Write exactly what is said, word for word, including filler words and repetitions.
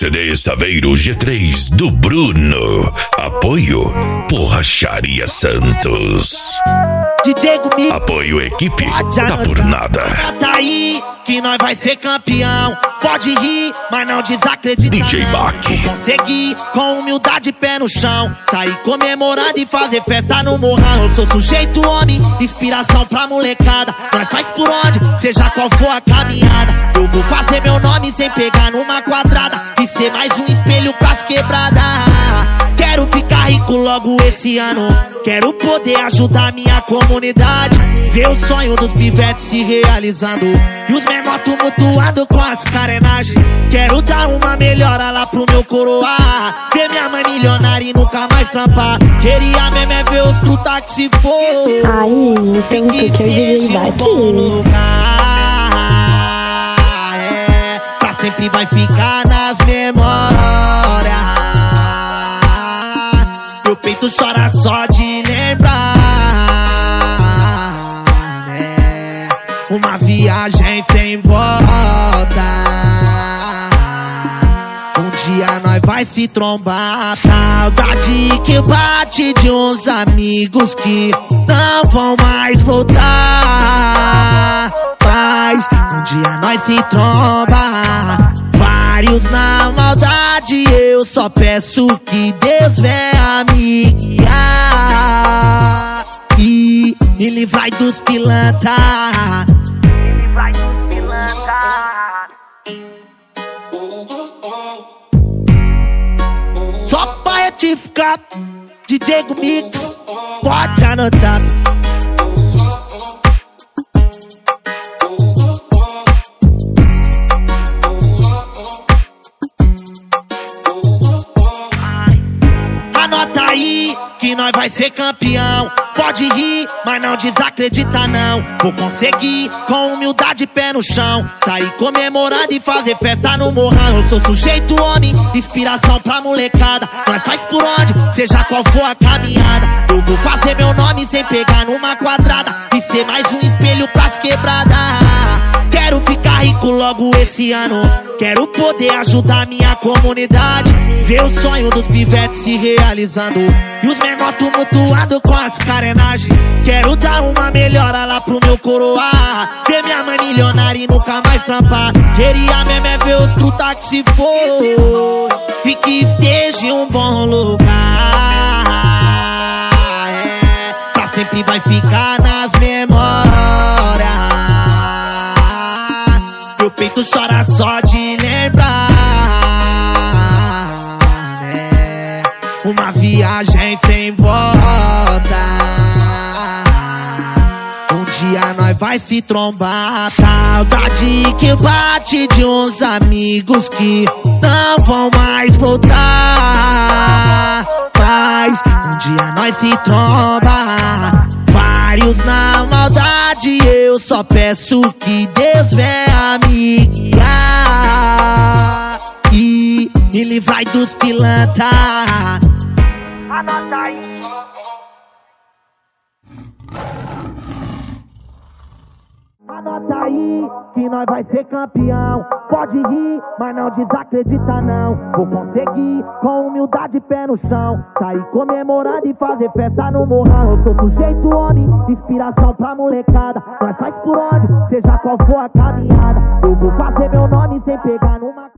C D Saveiro G três do Bruno. Apoio Borracharia Santos. D J Gumi. Apoio equipe Tá Por Nada. Tá aí que nós vai ser campeão. Pode rir, mas não desacredita. D J Mac. Consegui com humildade, pé no chão. Sair comemorando e fazer festa no morrão. Eu sou sujeito homem, inspiração pra molecada. Nós faz por onde, seja qual for a caminhada. Eu vou fazer meu nome sem pegar numa quadrada e ser mais um espelho pras quebradas. Quero ficar rico logo esse ano. Quero poder ajudar minha comunidade. Ver o sonho dos pivetes se realizando e os menor tumultuando com as carenagens. Quero dar uma melhora lá pro meu coroar. Ver minha mãe milionária e nunca mais trampar. Queria mesmo é ver os truta que se for. Aí, tem que ter um bom lugar. É, pra sempre vai ficar nas memórias. Meu peito chora só de lembrar, né? Uma viagem sem volta. Um dia nós vai se trombar. Saudade que bate de uns amigos que não vão mais voltar. Mas um dia nós se tromba. Vários na maldade, eu só peço que Deus venha me guiar e me livrar dos pilantra. Livrai dos pilantra. Só pra retificar, D J Gumix, pode anotar. Anota aí que nós vai ser campeão. Pode rir, mas não desacredita não. Vou conseguir com humildade, pé no chão. Sair comemorando e fazer festa no morrão. Eu sou sujeito homem, inspiração pra molecada. Nós faz por onde, seja qual for a caminhada. Eu vou fazer meu nome sem pegar numa quadrada e ser mais um espelho pras quebradas. Quero ficar rico logo esse ano. Quero poder ajudar minha comunidade. Ver o sonho dos pivetes se realizando e os menor tumultuando com as carenagens. Quero dar uma melhora lá pro meu coroar. Ver minha mãe milionária e nunca mais trampar. Queria mesmo é ver os truta que se for e que esteja em um bom lugar. É, pra sempre vai ficar nas memórias. Meu peito chora só de lembrar, né? Uma viagem sem volta. Um dia nós vai se trombar. Saudade que bate de uns amigos que não vão mais voltar. Mas um dia nós se tromba. Vários na maldade, eu só peço que Deus venha me guiar e me livrai dos pilantra. Anota aí. Anota aí que nós vai ser campeão. Pode rir, mas não desacredita não. Vou conseguir com humildade, pé no chão. Sair comemorando e fazer festa no morrão. Eu sou sujeito homem, inspiração pra molecada. Nós faz por onde, seja qual for a caminhada. Eu vou fazer meu nome sem pegar no